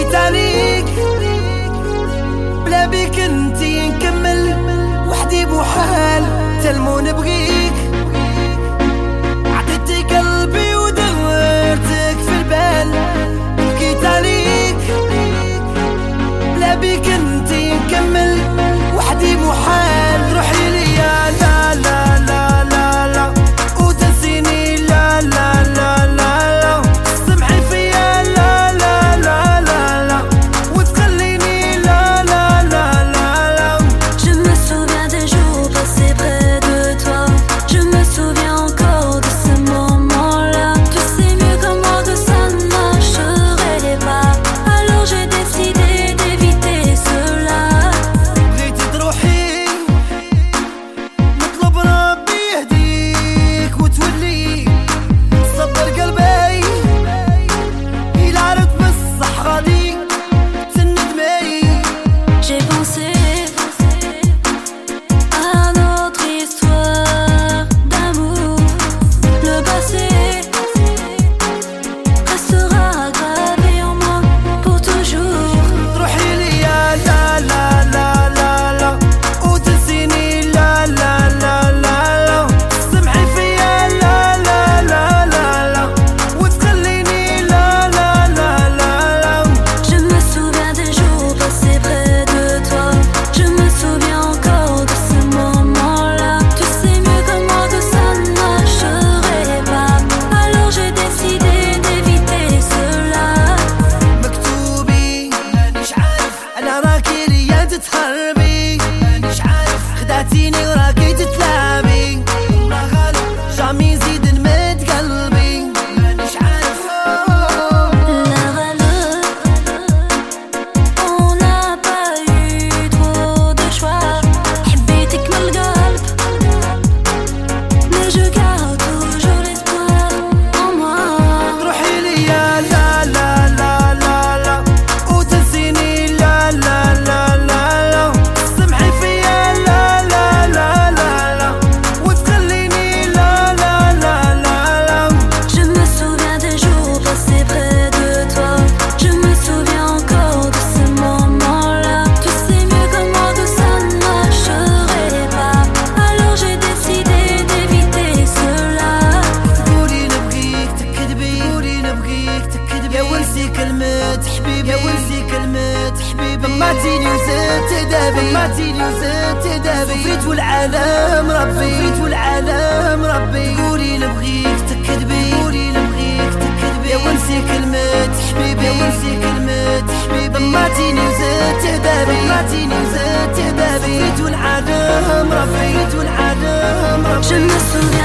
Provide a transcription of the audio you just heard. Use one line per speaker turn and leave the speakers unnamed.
بكيت عليك بلا بيك انتي نكمل وحدي بوحال تلمو نبغيك عطيتي قلبي ودورتك في البال بكيت عليك بلا بيك انتي نكمل وحدي محال روحي ليا لا لا لا لا لا وتنسيني لا لا لا لا لا سمعي فيا لا لا لا لا لا وتخليني لا لا لا لا لا.
Je me souviens des jours passés près de toi. Je me souviens encore de ce moment-là. Tu sais mieux que moi que ça ne marcherait pas. Alors j'ai décidé d'éviter cela.
بغيتي تروحي نطلب ربي يهديك وتولي صبر قلبي إلا عرفت بصح غادي تندمي.
J'ai pensé à notre histoire d'amour. Le passé restera gravé en moi pour toujours.
روحي ليا لا لا لا لا لا وتنسيني لا لا لا لا لا سمعي فيا لا لا لا لا لا وتخليني لا لا لا لا لا.
Je me souviens des jours passés près de toi. Je me souviens encore de ce moment-là. Tu sais mieux que moi que ça ne marcherait pas. Alors j'ai décidé d'éviter cela.
مكتوبي مانيش عارف انا راكي ليا تتهربي مانيش عارف خدعتيني وراكي تتلعبي والله غالب جامي نزيد نمد قلبي مانيش عارف.
La valeur, on n'a pas eu trop de choix. حبيتك من القلب, mais je garde toujours l'espoir en moi.
روحي ليا لا لا لا لا لا وتنسيني لا لا لا لا لا سمعي فيا لا لا لا لا لا وتخليني لا لا لا لا لا.
Je me souviens des jours passés près de toi. Je me souviens encore de ce moment-là. Tu sais mieux que moi que ça ne marcherait pas. Alors j'ai décidé d'éviter cela.
قولي نبغيك تكذبي قولي نبغيك تكذبي يا ونسي كلمة حبيبي يا ونسي كلمة حبيبي طمعتيني وزدت دابي طمعتيني وزدت دابي صفيت والعالم ربي صفيت والعالم ربي قولي نبغيك تكذبي قولي نبغيك تكذبي يا ونسي كلمة حبيبي يا ونسي كلمة حبيبي طمعتيني وزدت دابي طمعتيني وزدت دابي صفيت والعالم ربي صفيت والعالم ربي.
Je me souviens